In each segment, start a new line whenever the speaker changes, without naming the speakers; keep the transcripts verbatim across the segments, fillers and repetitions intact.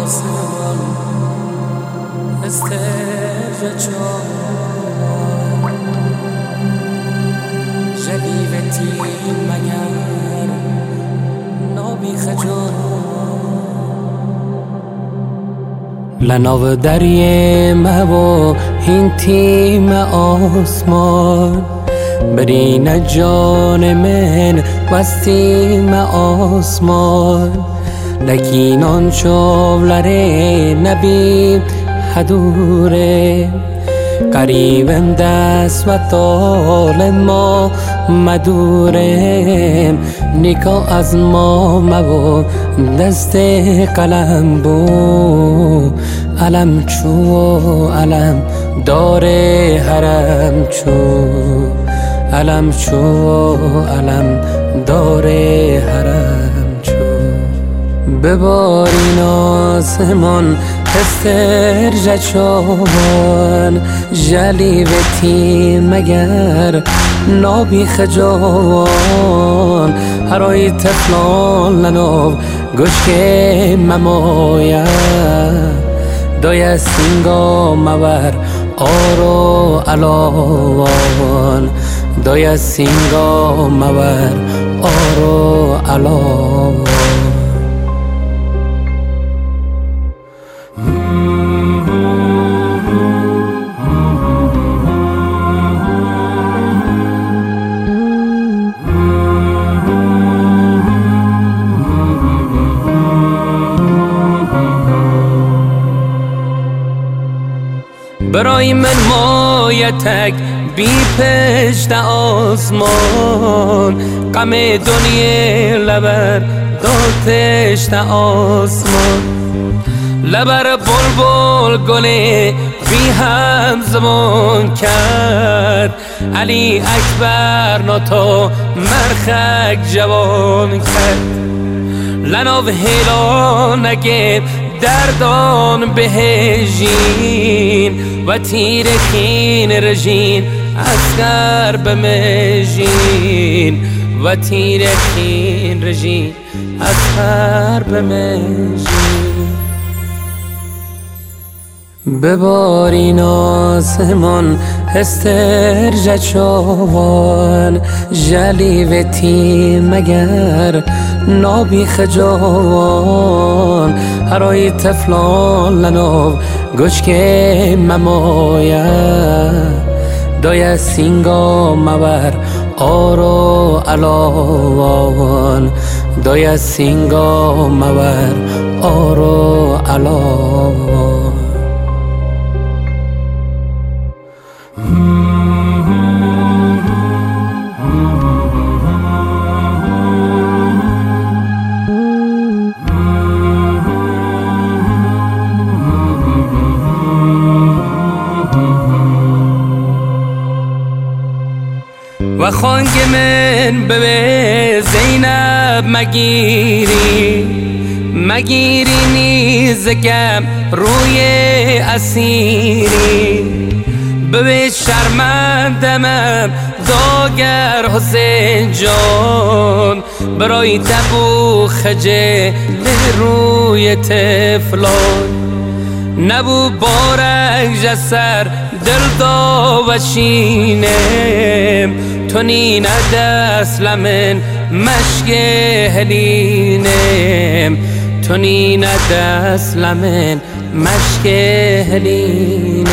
آسمان استرجع جلیوتی مگر نابی خجار لناو دریه مبا این تیم آسمان برین جان من وستیم آسمان لکینان شولره نبی حدوره قریبم دست و طال ما مدورم نگاه از ما مبو دست قلم بو علم چو علم داره حرم چو علم چو علم داره حرم چو ببارین آسمان استرجع چوان جلیوتی مگر نابی خجوان هرای تفلان لنو گوش که ممایا دای سینگا مور آرو علاوان دای سینگا مور آرو علاوان برای من مایتک بی پشت آسمان غم دنیا لبر داتشت آسمان لبر بلبل گله بی هم زمان کرد علی اکبر ناتو مرخک جوان کرد لناو هیلا نگه دردان بهجین و تیر خین رژین اسکر بمجین و تیر خین رژین اسکر بمجین ببارین آسمان استرجع چوان جلیوتی مگر نابی خجوان هرای تفلان لنو گوش که ممایا دای سینگا مور آرو علاوان دای سینگا مور آرو علاوان و خانگ من به زینب مگیری مگیری نیزگم روی اسیری به شرمندمم داگر حسین جان برای تبو خجل روی تفلان نبو بارک جسر دل دا و شینم تو نی ندست لمن مشک هلینم تو نی ندست لمن مشک هلینم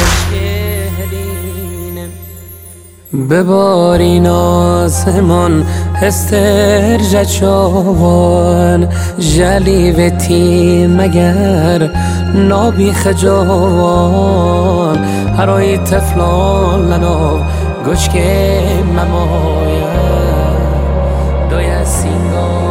ببارین آسمان استرجع چوان جلیوتی مگر نابی خجوان هرای تفلان لنو گوش که ممایا دای سینگا